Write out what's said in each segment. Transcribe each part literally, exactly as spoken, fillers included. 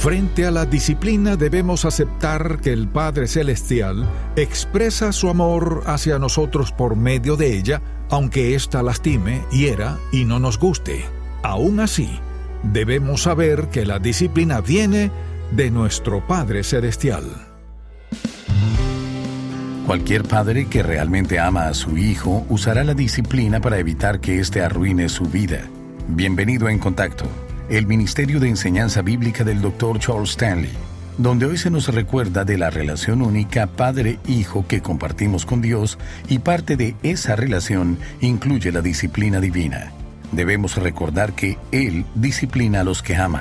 Frente a la disciplina debemos aceptar que el Padre Celestial expresa su amor hacia nosotros por medio de ella, aunque ésta lastime, hiera y no nos guste. Aún así, debemos saber que la disciplina viene de nuestro Padre Celestial. Cualquier padre que realmente ama a su hijo usará la disciplina para evitar que éste arruine su vida. Bienvenido a En Contacto, el Ministerio de Enseñanza Bíblica del doctor Charles Stanley, donde hoy se nos recuerda de la relación única padre-hijo que compartimos con Dios, y parte de esa relación incluye la disciplina divina. Debemos recordar que Él disciplina a los que ama.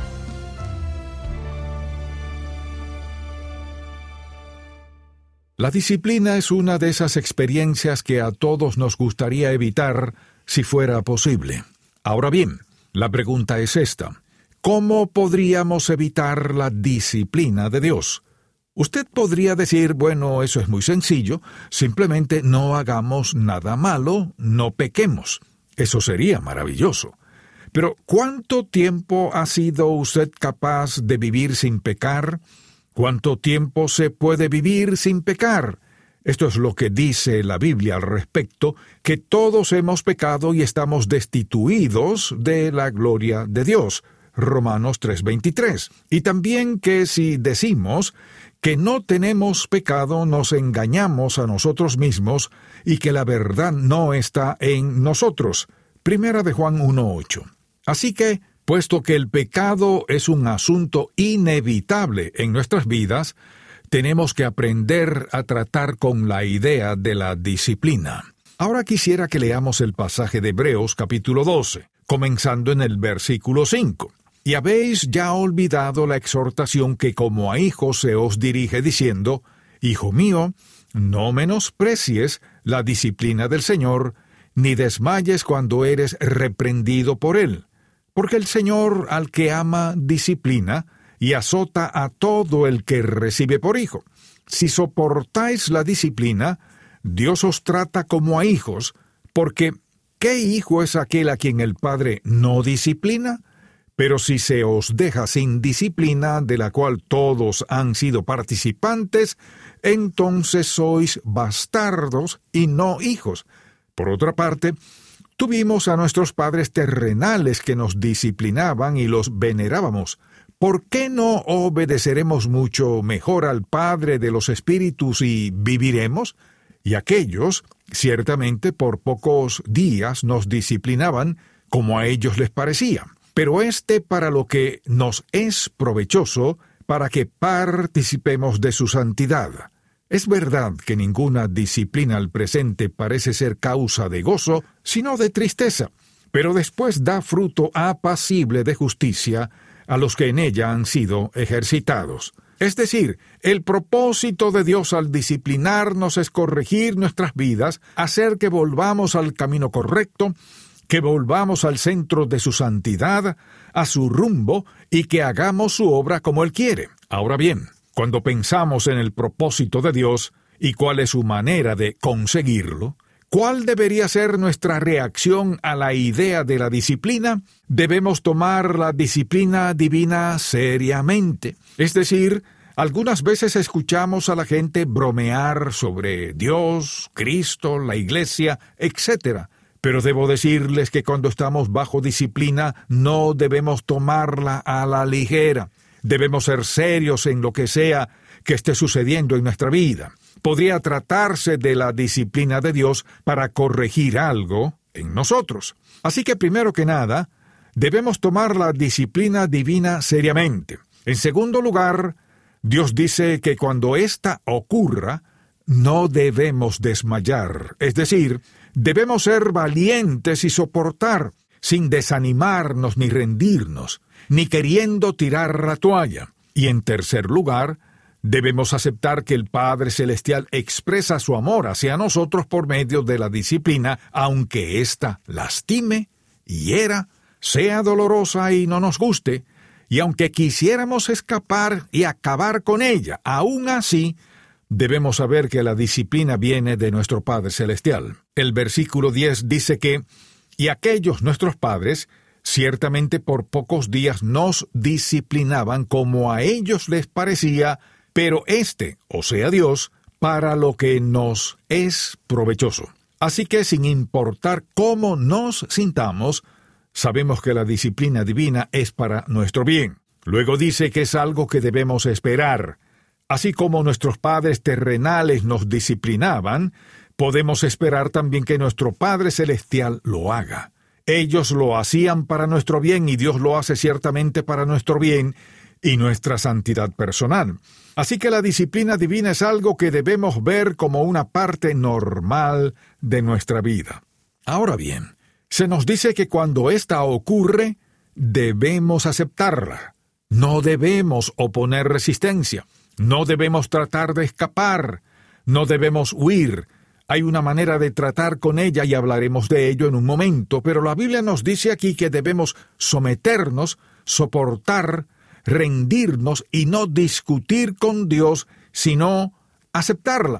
La disciplina es una de esas experiencias que a todos nos gustaría evitar si fuera posible. Ahora bien, la pregunta es esta: ¿cómo podríamos evitar la disciplina de Dios? Usted podría decir, bueno, eso es muy sencillo, simplemente no hagamos nada malo, no pequemos. Eso sería maravilloso. Pero, ¿cuánto tiempo ha sido usted capaz de vivir sin pecar? ¿Cuánto tiempo se puede vivir sin pecar? Esto es lo que dice la Biblia al respecto, que todos hemos pecado y estamos destituidos de la gloria de Dios. Romanos tres veintitrés. Y también que si decimos que no tenemos pecado, nos engañamos a nosotros mismos y que la verdad no está en nosotros. Primera de Juan uno ocho. Así que, puesto que el pecado es un asunto inevitable en nuestras vidas, tenemos que aprender a tratar con la idea de la disciplina. Ahora quisiera que leamos el pasaje de Hebreos capítulo doce, comenzando en el versículo cinco. Y habéis ya olvidado la exhortación que como a hijos se os dirige diciendo: Hijo mío, no menosprecies la disciplina del Señor, ni desmayes cuando eres reprendido por él. Porque el Señor al que ama disciplina y azota a todo el que recibe por hijo. Si soportáis la disciplina, Dios os trata como a hijos, porque ¿qué hijo es aquel a quien el Padre no disciplina? Pero si se os deja sin disciplina, de la cual todos han sido participantes, entonces sois bastardos y no hijos. Por otra parte, tuvimos a nuestros padres terrenales que nos disciplinaban y los venerábamos. ¿Por qué no obedeceremos mucho mejor al Padre de los Espíritus y viviremos? Y aquellos, ciertamente por pocos días nos disciplinaban como a ellos les parecía. Pero este para lo que nos es provechoso, para que participemos de su santidad. Es verdad que ninguna disciplina al presente parece ser causa de gozo, sino de tristeza, pero después da fruto apacible de justicia a los que en ella han sido ejercitados. Es decir, el propósito de Dios al disciplinarnos es corregir nuestras vidas, hacer que volvamos al camino correcto, que volvamos al centro de su santidad, a su rumbo, y que hagamos su obra como Él quiere. Ahora bien, cuando pensamos en el propósito de Dios y cuál es su manera de conseguirlo, ¿cuál debería ser nuestra reacción a la idea de la disciplina? Debemos tomar la disciplina divina seriamente. Es decir, algunas veces escuchamos a la gente bromear sobre Dios, Cristo, la Iglesia, etcétera. Pero debo decirles que cuando estamos bajo disciplina no debemos tomarla a la ligera. Debemos ser serios en lo que sea que esté sucediendo en nuestra vida. Podría tratarse de la disciplina de Dios para corregir algo en nosotros. Así que primero que nada, debemos tomar la disciplina divina seriamente. En segundo lugar, Dios dice que cuando ésta ocurra, no debemos desmayar. Es decir, debemos ser valientes y soportar, sin desanimarnos ni rendirnos, ni queriendo tirar la toalla. Y en tercer lugar, debemos aceptar que el Padre Celestial expresa su amor hacia nosotros por medio de la disciplina, aunque ésta lastime, hiera, sea dolorosa y no nos guste, y aunque quisiéramos escapar y acabar con ella, aún así, debemos saber que la disciplina viene de nuestro Padre Celestial. El versículo diez dice que, y aquellos nuestros padres, Ciertamente por pocos días nos disciplinaban como a ellos les parecía, pero éste, o sea Dios, para lo que nos es provechoso. Así que sin importar cómo nos sintamos, sabemos que la disciplina divina es para nuestro bien. Luego dice que es algo que debemos esperar. Así como nuestros padres terrenales nos disciplinaban, podemos esperar también que nuestro Padre Celestial lo haga. Ellos lo hacían para nuestro bien y Dios lo hace ciertamente para nuestro bien y nuestra santidad personal. Así que la disciplina divina es algo que debemos ver como una parte normal de nuestra vida. Ahora bien, se nos dice que cuando ésta ocurre, debemos aceptarla. No debemos oponer resistencia. No debemos tratar de escapar. No debemos huir. Hay una manera de tratar con ella y hablaremos de ello en un momento, pero la Biblia nos dice aquí que debemos someternos, soportar, rendirnos y no discutir con Dios, sino aceptarla.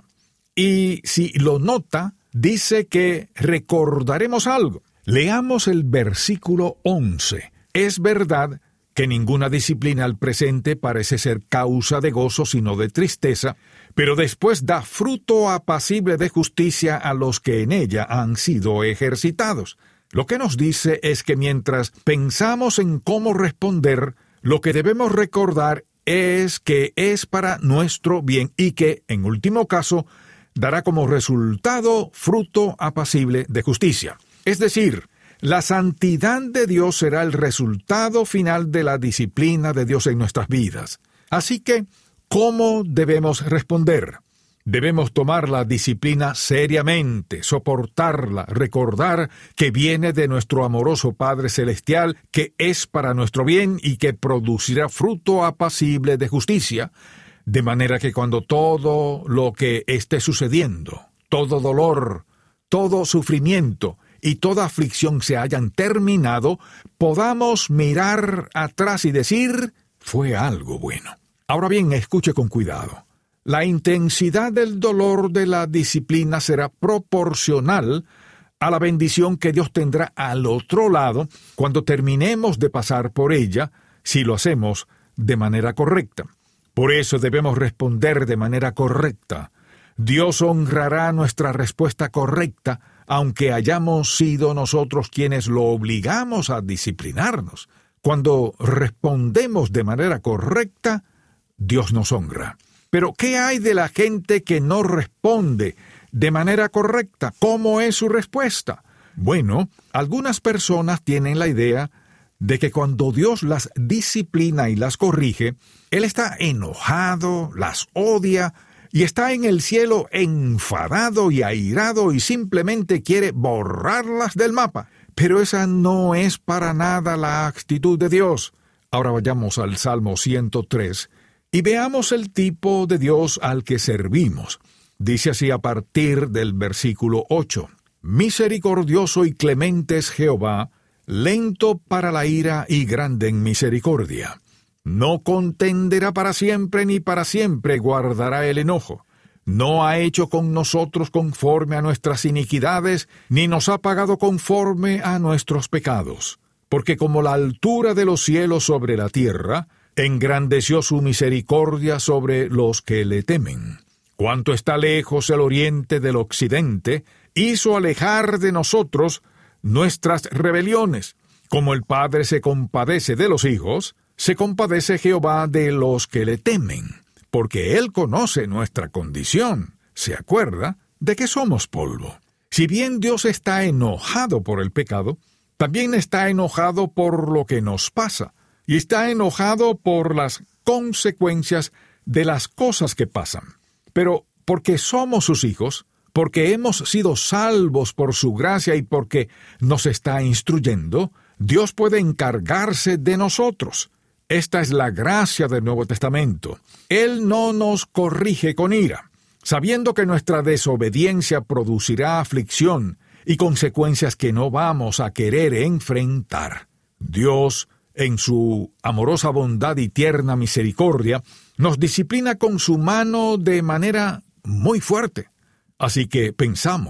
Y si lo nota, dice que recordaremos algo. Leamos el versículo once. Es verdad que ninguna disciplina al presente parece ser causa de gozo sino de tristeza, pero después da fruto apacible de justicia a los que en ella han sido ejercitados. Lo que nos dice es que mientras pensamos en cómo responder, lo que debemos recordar es que es para nuestro bien y que, en último caso, dará como resultado fruto apacible de justicia. Es decir, la santidad de Dios será el resultado final de la disciplina de Dios en nuestras vidas. Así que, ¿cómo debemos responder? Debemos tomar la disciplina seriamente, soportarla, recordar que viene de nuestro amoroso Padre Celestial, que es para nuestro bien y que producirá fruto apacible de justicia, de manera que cuando todo lo que esté sucediendo, todo dolor, todo sufrimiento y toda aflicción se hayan terminado, podamos mirar atrás y decir, fue algo bueno. Ahora bien, escuche con cuidado. La intensidad del dolor de la disciplina será proporcional a la bendición que Dios tendrá al otro lado cuando terminemos de pasar por ella, si lo hacemos de manera correcta. Por eso debemos responder de manera correcta. Dios honrará nuestra respuesta correcta, aunque hayamos sido nosotros quienes lo obligamos a disciplinarnos. Cuando respondemos de manera correcta, Dios nos honra. Pero, ¿qué hay de la gente que no responde de manera correcta? ¿Cómo es su respuesta? Bueno, algunas personas tienen la idea de que cuando Dios las disciplina y las corrige, Él está enojado, las odia, y está en el cielo enfadado y airado y simplemente quiere borrarlas del mapa. Pero esa no es para nada la actitud de Dios. Ahora vayamos al Salmo ciento tres y veamos el tipo de Dios al que servimos. Dice así a partir del versículo ocho. Misericordioso y clemente es Jehová, lento para la ira y grande en misericordia. No contenderá para siempre, ni para siempre guardará el enojo. No ha hecho con nosotros conforme a nuestras iniquidades, ni nos ha pagado conforme a nuestros pecados. Porque como la altura de los cielos sobre la tierra, engrandeció su misericordia sobre los que le temen. Cuanto está lejos el oriente del occidente, hizo alejar de nosotros nuestras rebeliones. Como el Padre se compadece de los hijos, se compadece Jehová de los que le temen, porque Él conoce nuestra condición. Se acuerda de que somos polvo. Si bien Dios está enojado por el pecado, también está enojado por lo que nos pasa, y está enojado por las consecuencias de las cosas que pasan. Pero porque somos sus hijos, porque hemos sido salvos por su gracia y porque nos está instruyendo, Dios puede encargarse de nosotros. Esta es la gracia del Nuevo Testamento. Él no nos corrige con ira, sabiendo que nuestra desobediencia producirá aflicción y consecuencias que no vamos a querer enfrentar. Dios, en su amorosa bondad y tierna misericordia, nos disciplina con su mano de manera muy fuerte. Así que pensamos,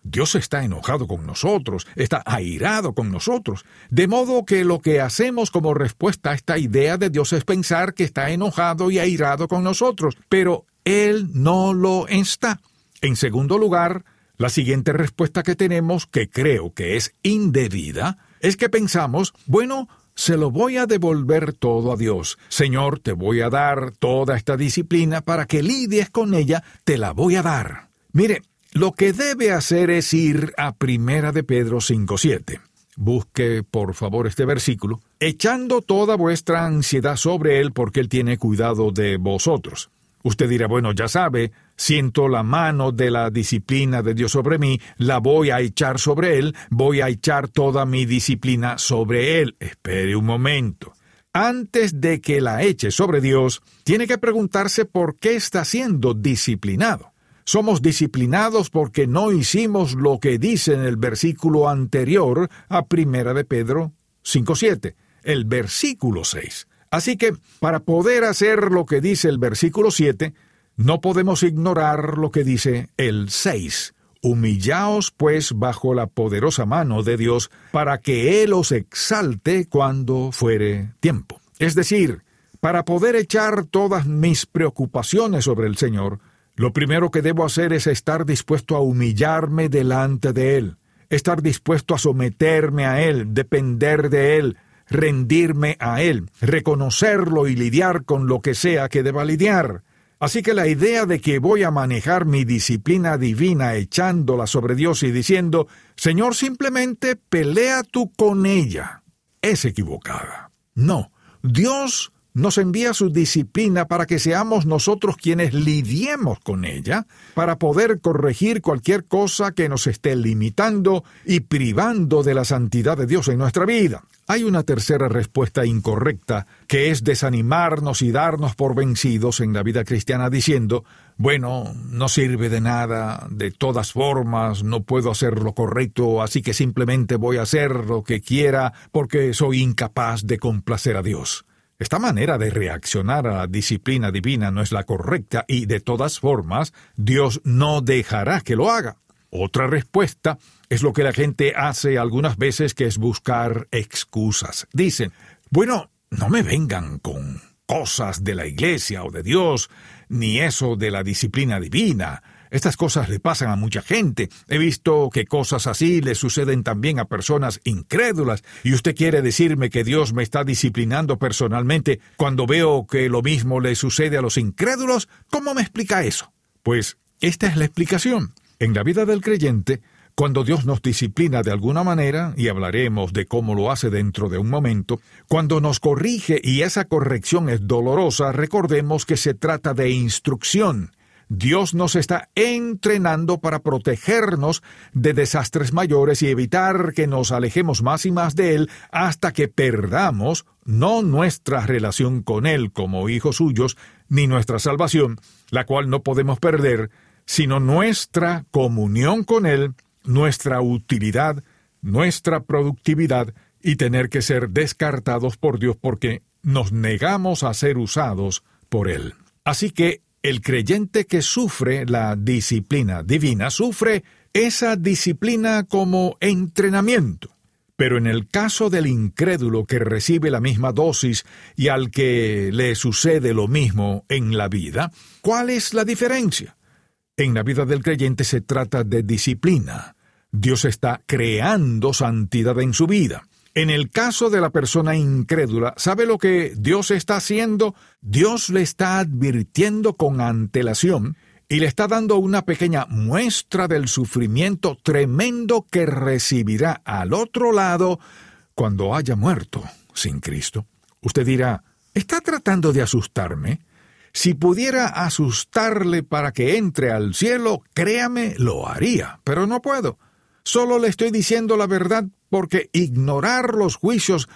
Dios está enojado con nosotros, está airado con nosotros, de modo que lo que hacemos como respuesta a esta idea de Dios es pensar que está enojado y airado con nosotros, pero Él no lo está. En segundo lugar, la siguiente respuesta que tenemos, que creo que es indebida, es que pensamos, bueno, se lo voy a devolver todo a Dios. Señor, te voy a dar toda esta disciplina para que lidies con ella, te la voy a dar. Mire, lo que debe hacer es ir a Primera de Pedro cinco siete. Busque, por favor, este versículo. Echando toda vuestra ansiedad sobre Él, porque Él tiene cuidado de vosotros. Usted dirá, bueno, ya sabe, siento la mano de la disciplina de Dios sobre mí, la voy a echar sobre Él, voy a echar toda mi disciplina sobre Él. Espere un momento. Antes de que la eche sobre Dios, tiene que preguntarse por qué está siendo disciplinado. Somos disciplinados porque no hicimos lo que dice en el versículo anterior a Primera de Pedro cinco siete, el versículo seis. Así que, para poder hacer lo que dice el versículo siete, no podemos ignorar lo que dice el seis. Humillaos, pues, bajo la poderosa mano de Dios, para que Él os exalte cuando fuere tiempo. Es decir, para poder echar todas mis preocupaciones sobre el Señor, lo primero que debo hacer es estar dispuesto a humillarme delante de Él, estar dispuesto a someterme a Él, depender de Él, rendirme a Él, reconocerlo y lidiar con lo que sea que deba lidiar. Así que la idea de que voy a manejar mi disciplina divina echándola sobre Dios y diciendo, Señor, simplemente pelea tú con ella, es equivocada. No, Dios nos envía su disciplina para que seamos nosotros quienes lidiemos con ella, para poder corregir cualquier cosa que nos esté limitando y privando de la santidad de Dios en nuestra vida. Hay una tercera respuesta incorrecta, que es desanimarnos y darnos por vencidos en la vida cristiana diciendo, bueno, no sirve de nada, de todas formas, no puedo hacer lo correcto, así que simplemente voy a hacer lo que quiera porque soy incapaz de complacer a Dios. Esta manera de reaccionar a la disciplina divina no es la correcta y, de todas formas, Dios no dejará que lo haga. Otra respuesta es lo que la gente hace algunas veces, que es buscar excusas. Dicen, bueno, no me vengan con cosas de la iglesia o de Dios, ni eso de la disciplina divina. Estas cosas le pasan a mucha gente. He visto que cosas así le suceden también a personas incrédulas. ¿Y usted quiere decirme que Dios me está disciplinando personalmente cuando veo que lo mismo le sucede a los incrédulos? ¿Cómo me explica eso? Pues esta es la explicación. En la vida del creyente, cuando Dios nos disciplina de alguna manera, y hablaremos de cómo lo hace dentro de un momento, cuando nos corrige y esa corrección es dolorosa, recordemos que se trata de instrucción. Dios nos está entrenando para protegernos de desastres mayores y evitar que nos alejemos más y más de Él hasta que perdamos no nuestra relación con Él como hijos suyos, ni nuestra salvación, la cual no podemos perder, sino nuestra comunión con Él, nuestra utilidad, nuestra productividad y tener que ser descartados por Dios porque nos negamos a ser usados por Él. Así que el creyente que sufre la disciplina divina sufre esa disciplina como entrenamiento. Pero en el caso del incrédulo que recibe la misma dosis y al que le sucede lo mismo en la vida, ¿cuál es la diferencia? En la vida del creyente se trata de disciplina. Dios está creando santidad en su vida. En el caso de la persona incrédula, ¿sabe lo que Dios está haciendo? Dios le está advirtiendo con antelación y le está dando una pequeña muestra del sufrimiento tremendo que recibirá al otro lado cuando haya muerto sin Cristo. Usted dirá, ¿está tratando de asustarme? Si pudiera asustarle para que entre al cielo, créame, lo haría, pero no puedo. Solo le estoy diciendo la verdad porque ignorar los juicios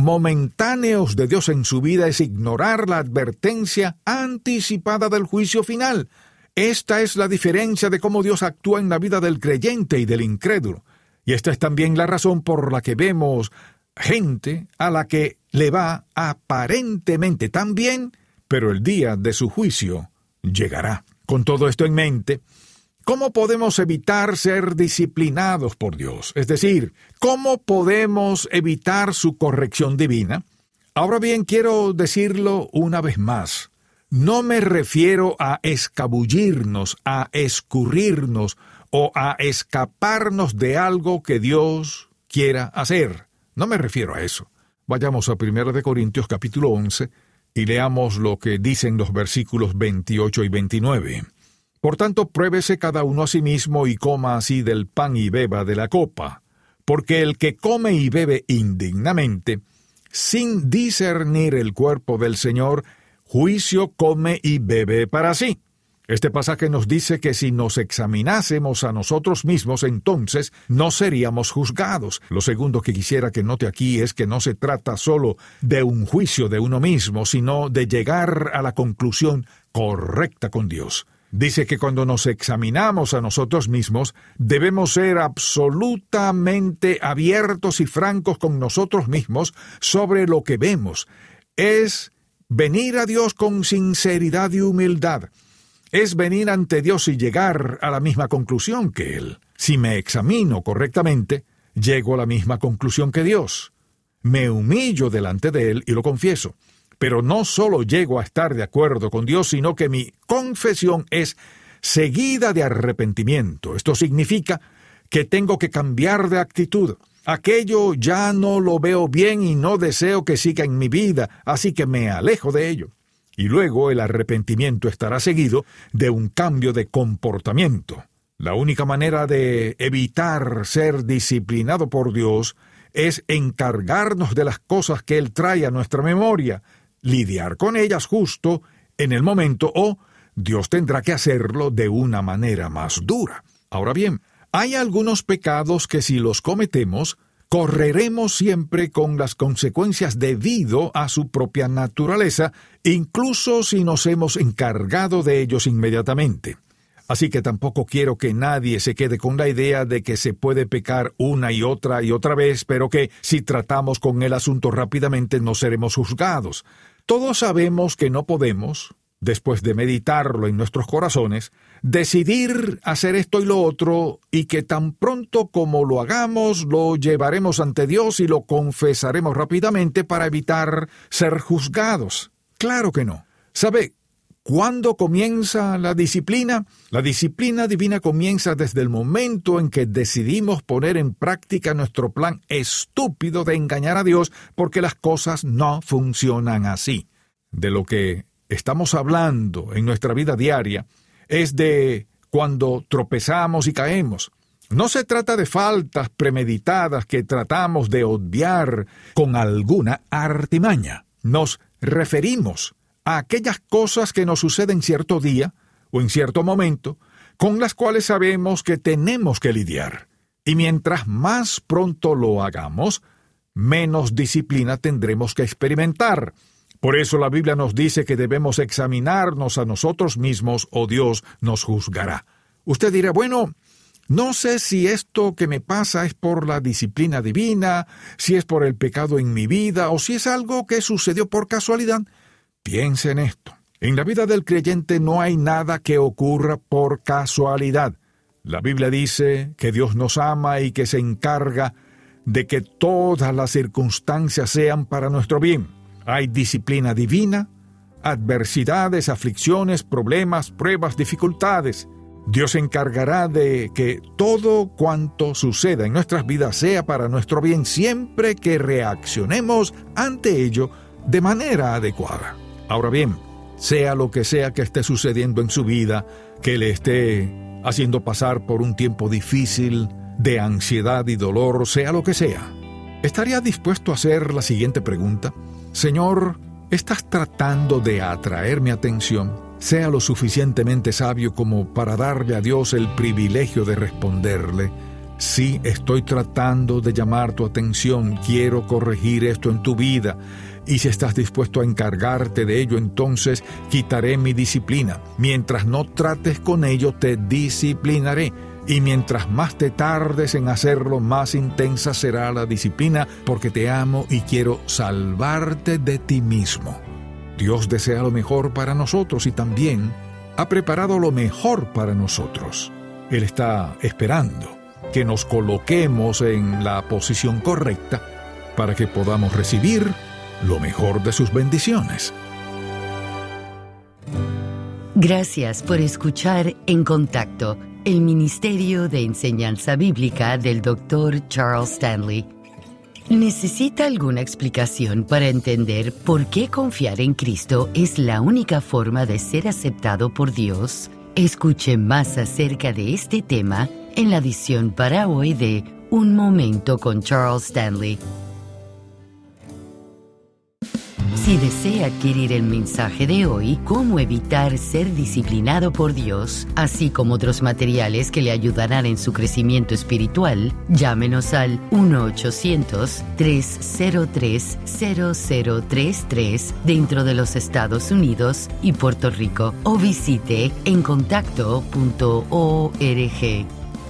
momentáneos de Dios en su vida es ignorar la advertencia anticipada del juicio final. Esta es la diferencia de cómo Dios actúa en la vida del creyente y del incrédulo. Y esta es también la razón por la que vemos gente a la que le va aparentemente tan bien, pero el día de su juicio llegará. Con todo esto en mente, ¿Cómo podemos evitar ser disciplinados por Dios? Es decir, ¿cómo podemos evitar su corrección divina? Ahora bien, quiero decirlo una vez más. No me refiero a escabullirnos, a escurrirnos o a escaparnos de algo que Dios quiera hacer. No me refiero a eso. Vayamos a primera de Corintios capítulo once y leamos lo que dicen los versículos veintiocho y veintinueve. Por tanto, pruébese cada uno a sí mismo y coma así del pan y beba de la copa, porque el que come y bebe indignamente, sin discernir el cuerpo del Señor, juicio come y bebe para sí. Este pasaje nos dice que si nos examinásemos a nosotros mismos, entonces no seríamos juzgados. Lo segundo que quisiera que note aquí es que no se trata solo de un juicio de uno mismo, sino de llegar a la conclusión correcta con Dios. Dice que cuando nos examinamos a nosotros mismos, debemos ser absolutamente abiertos y francos con nosotros mismos sobre lo que vemos. Es venir a Dios con sinceridad y humildad. Es venir ante Dios y llegar a la misma conclusión que Él. Si me examino correctamente, llego a la misma conclusión que Dios. Me humillo delante de Él y lo confieso. Pero no solo llego a estar de acuerdo con Dios, sino que mi confesión es seguida de arrepentimiento. Esto significa que tengo que cambiar de actitud. Aquello ya no lo veo bien y no deseo que siga en mi vida, así que me alejo de ello. Y luego el arrepentimiento estará seguido de un cambio de comportamiento. La única manera de evitar ser disciplinado por Dios es encargarnos de las cosas que Él trae a nuestra memoria, lidiar con ellas justo en el momento, o Dios tendrá que hacerlo de una manera más dura. Ahora bien, hay algunos pecados que si los cometemos, correremos siempre con las consecuencias debido a su propia naturaleza, incluso si nos hemos encargado de ellos inmediatamente. Así que tampoco quiero que nadie se quede con la idea de que se puede pecar una y otra y otra vez, pero que si tratamos con el asunto rápidamente no seremos juzgados. Todos sabemos que no podemos, después de meditarlo en nuestros corazones, decidir hacer esto y lo otro, y que tan pronto como lo hagamos, lo llevaremos ante Dios y lo confesaremos rápidamente para evitar ser juzgados. Claro que no. ¿Sabe cuándo comienza la disciplina? La disciplina divina comienza desde el momento en que decidimos poner en práctica nuestro plan estúpido de engañar a Dios, porque las cosas no funcionan así. De lo que estamos hablando en nuestra vida diaria es de cuando tropezamos y caemos. No se trata de faltas premeditadas que tratamos de obviar con alguna artimaña. Nos referimos a aquellas cosas que nos suceden cierto día o en cierto momento, con las cuales sabemos que tenemos que lidiar. Y mientras más pronto lo hagamos, menos disciplina tendremos que experimentar. Por eso la Biblia nos dice que debemos examinarnos a nosotros mismos o Dios nos juzgará. Usted dirá, bueno, no sé si esto que me pasa es por la disciplina divina, si es por el pecado en mi vida o si es algo que sucedió por casualidad. Piense en esto. En la vida del creyente no hay nada que ocurra por casualidad. La Biblia dice que Dios nos ama y que se encarga de que todas las circunstancias sean para nuestro bien. Hay disciplina divina, adversidades, aflicciones, problemas, pruebas, dificultades. Dios se encargará de que todo cuanto suceda en nuestras vidas sea para nuestro bien siempre que reaccionemos ante ello de manera adecuada. Ahora bien, sea lo que sea que esté sucediendo en su vida, que le esté haciendo pasar por un tiempo difícil, de ansiedad y dolor, sea lo que sea, ¿estaría dispuesto a hacer la siguiente pregunta? Señor, ¿estás tratando de atraer mi atención? Sea lo suficientemente sabio como para darle a Dios el privilegio de responderle, sí, estoy tratando de llamar tu atención, quiero corregir esto en tu vida. Y si estás dispuesto a encargarte de ello, entonces quitaré mi disciplina. Mientras no trates con ello, te disciplinaré. Y mientras más te tardes en hacerlo, más intensa será la disciplina, porque te amo y quiero salvarte de ti mismo. Dios desea lo mejor para nosotros y también ha preparado lo mejor para nosotros. Él está esperando que nos coloquemos en la posición correcta para que podamos recibir lo mejor de sus bendiciones. Gracias por escuchar En Contacto, el Ministerio de Enseñanza Bíblica del doctor Charles Stanley. ¿Necesita alguna explicación para entender por qué confiar en Cristo es la única forma de ser aceptado por Dios? Escuche más acerca de este tema en la edición para hoy de Un Momento con Charles Stanley. Si desea adquirir el mensaje de hoy, Cómo evitar ser disciplinado por Dios, así como otros materiales que le ayudarán en su crecimiento espiritual, llámenos al uno ochocientos, tres cero tres, cero cero tres tres dentro de los Estados Unidos y Puerto Rico o visite en contacto punto org.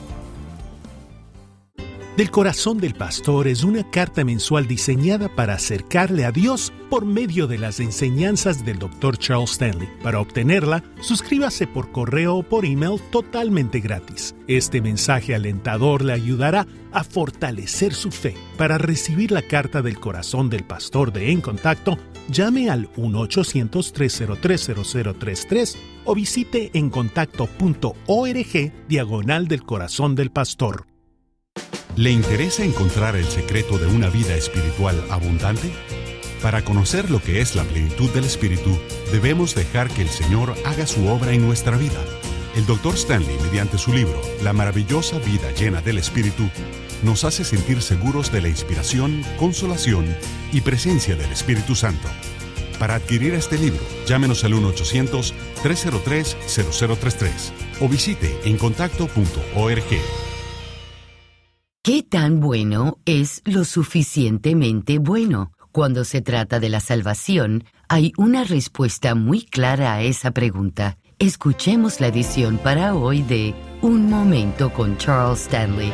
Del Corazón del Pastor es una carta mensual diseñada para acercarle a Dios por medio de las enseñanzas del doctor Charles Stanley. Para obtenerla, suscríbase por correo o por email totalmente gratis. Este mensaje alentador le ayudará a fortalecer su fe. Para recibir la carta del Corazón del Pastor de En Contacto, llame al uno ochocientos, tres cero tres, cero cero tres tres o visite en contacto punto org diagonal del Corazón del Pastor. ¿Le interesa encontrar el secreto de una vida espiritual abundante? Para conocer lo que es la plenitud del Espíritu, debemos dejar que el Señor haga su obra en nuestra vida. El doctor Stanley, mediante su libro, La maravillosa vida llena del Espíritu, nos hace sentir seguros de la inspiración, consolación y presencia del Espíritu Santo. Para adquirir este libro, llámenos al uno ochocientos, tres cero tres, cero cero tres tres o visite en contacto punto org. ¿Qué tan bueno es lo suficientemente bueno? Cuando se trata de la salvación, hay una respuesta muy clara a esa pregunta. Escuchemos la edición para hoy de Un Momento con Charles Stanley.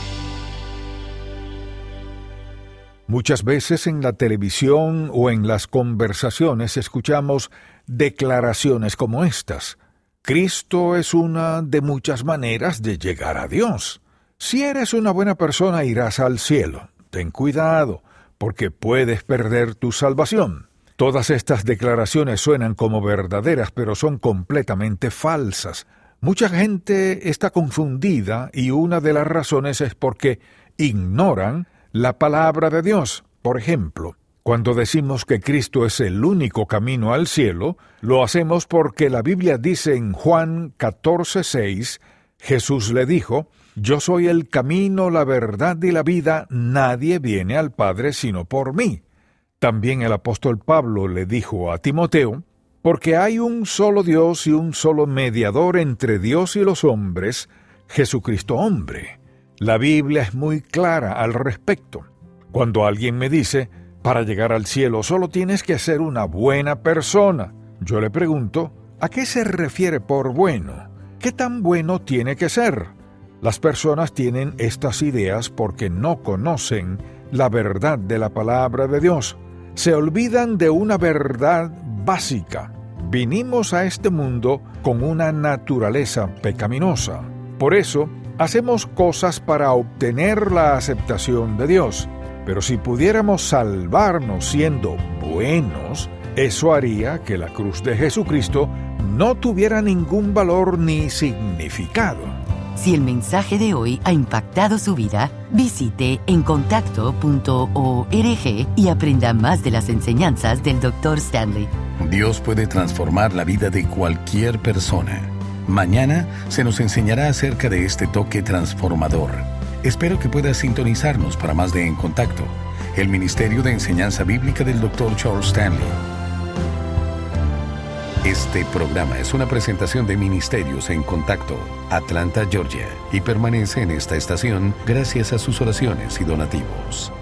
Muchas veces en la televisión o en las conversaciones escuchamos declaraciones como estas. Cristo es una de muchas maneras de llegar a Dios. Si eres una buena persona, irás al cielo. Ten cuidado, porque puedes perder tu salvación. Todas estas declaraciones suenan como verdaderas, pero son completamente falsas. Mucha gente está confundida y una de las razones es porque ignoran la palabra de Dios. Por ejemplo, cuando decimos que Cristo es el único camino al cielo, lo hacemos porque la Biblia dice en Juan catorce seis, Jesús le dijo: Yo soy el camino, la verdad y la vida, nadie viene al Padre sino por mí. También el apóstol Pablo le dijo a Timoteo: Porque hay un solo Dios y un solo mediador entre Dios y los hombres, Jesucristo hombre. La Biblia es muy clara al respecto. Cuando alguien me dice: para llegar al cielo solo tienes que ser una buena persona, yo le pregunto: ¿a qué se refiere por bueno? ¿Qué tan bueno tiene que ser? Las personas tienen estas ideas porque no conocen la verdad de la palabra de Dios. Se olvidan de una verdad básica. Vinimos a este mundo con una naturaleza pecaminosa. Por eso, hacemos cosas para obtener la aceptación de Dios. Pero si pudiéramos salvarnos siendo buenos, eso haría que la cruz de Jesucristo no tuviera ningún valor ni significado. Si el mensaje de hoy ha impactado su vida, visite en contacto punto org y aprenda más de las enseñanzas del doctor Stanley. Dios puede transformar la vida de cualquier persona. Mañana se nos enseñará acerca de este toque transformador. Espero que pueda sintonizarnos para más de En Contacto, el Ministerio de Enseñanza Bíblica del doctor Charles Stanley. Este programa es una presentación de Ministerios en Contacto, Atlanta, Georgia, y permanece en esta estación gracias a sus oraciones y donativos.